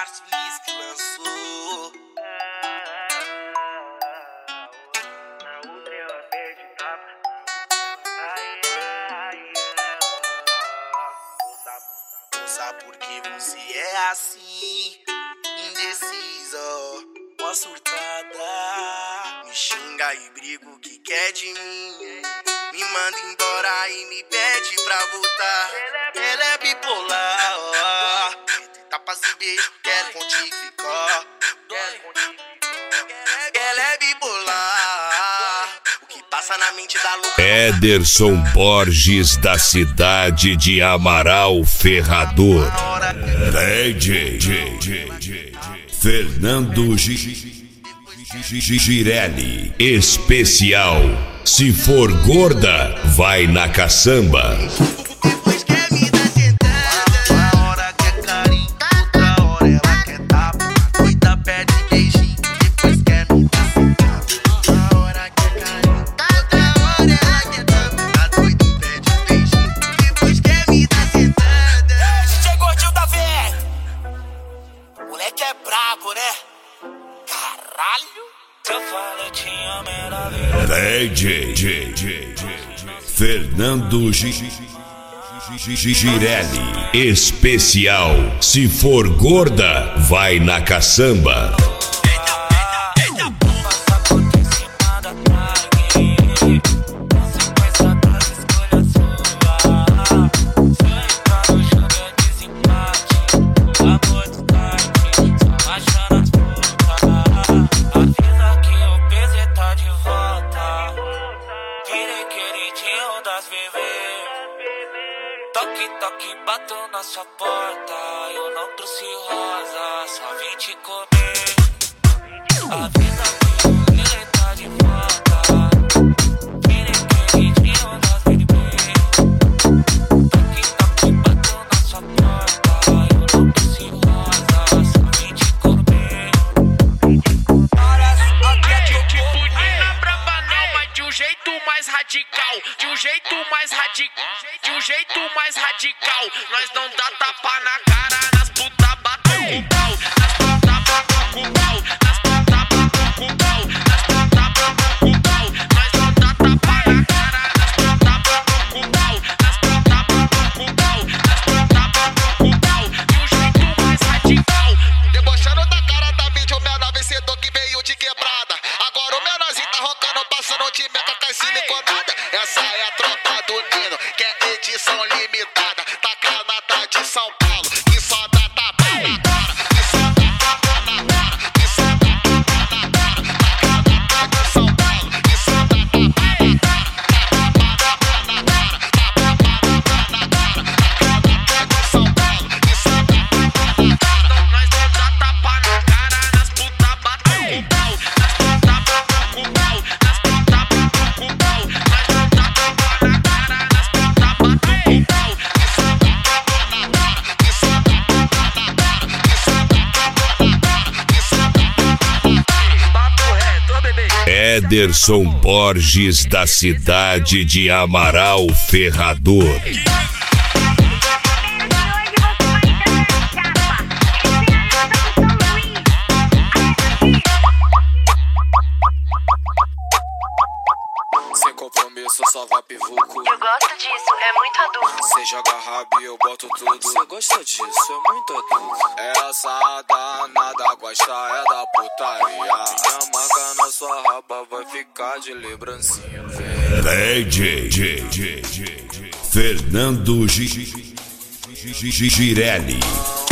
Martins que lançou. Sabe por que você é assim, indecisa, ó surtada. Me xinga e briga o que quer de mim, me manda embora e me pede pra voltar. Ela é bipolar, ó. Tapas e beijo, quero contigo ficar. Ela é bipolar, o que passa na mente da louca. Ederson Borges, da cidade de Amaral Ferrador. DJ Fernando Girelli, especial. Se for gorda, vai na caçamba. Depois quer me dar sentada, uma hora quer carinho, outra hora ela quer tapa. Cuida, pede beijinho, depois quer me dar sentada. Uma hora quer carinho, outra hora ela quer tapa. Tá doido e pede beijinho, depois quer me dar sentada. Chegou o tio da fé, moleque é brabo, né? Caralho. Eu falei tinha medo vida. DJ Fernando Girelli, especial. Se for gorda, vai na caçamba. Toque, toque, bato na sua porta. Eu não trouxe rosa, só vim te comer. Avisa que o ele tá de volta. Queridinho das bebê. Toque, toque, bato na sua porta. Eu não trouxe rosa, só vim te comer. Aqui é tipo Nina brava não, mas de um jeito mais radical. De um jeito mais radical. De um jeito mais radical. Nós não dá tapa na cara, nas puta batom com pau. Nas puta batom com pau. Nas puta batom com pau. Nas puta batom com pau. Nós não dá tapa na cara, nas puta batom com pau. Nas puta batom com pau. Nas puta batom com pau. De um jeito mais radical. Debochando da cara da mídia, o menor vencedor que veio de quebrada. Agora o menorzinho tá roncando, passando de meca com a siliconada. Essa é a tropa do Nino, que é edição limitada. Tá canata de São Paulo, que só dá tapa na cara. Que só dá tapa na cara. Que só dá tapa na cara. Tá canata de São Paulo, que só dá tapa na cara. Tá tapa na cara. Tá tapa na cara. Tá canata de São Paulo, que só dá tapa na cara. Nós não dá tapa na cara, nas puta batom com pau. Nas puta batom com pau. Nas puta batom com pau. Nós não dá tapa na cara, nas puta batom com pau. Que só dá tapa na cara. Que só dá tapa na cara. Que só dá tapa na cara. Que só dá tapa na cara. Papo reto, bebê. Ederson Borges, da cidade de Amaral Ferrador. Sem compromisso, só vai pivuco. Eu gosto disso, é muito adulto. Cê joga rabo e eu boto tudo. Cê gosta disso, é muito adulto. Essa danada gosta é da putaria. Minha marca na sua raba vai ficar de lembrancinha. DJ Fernando Girelli.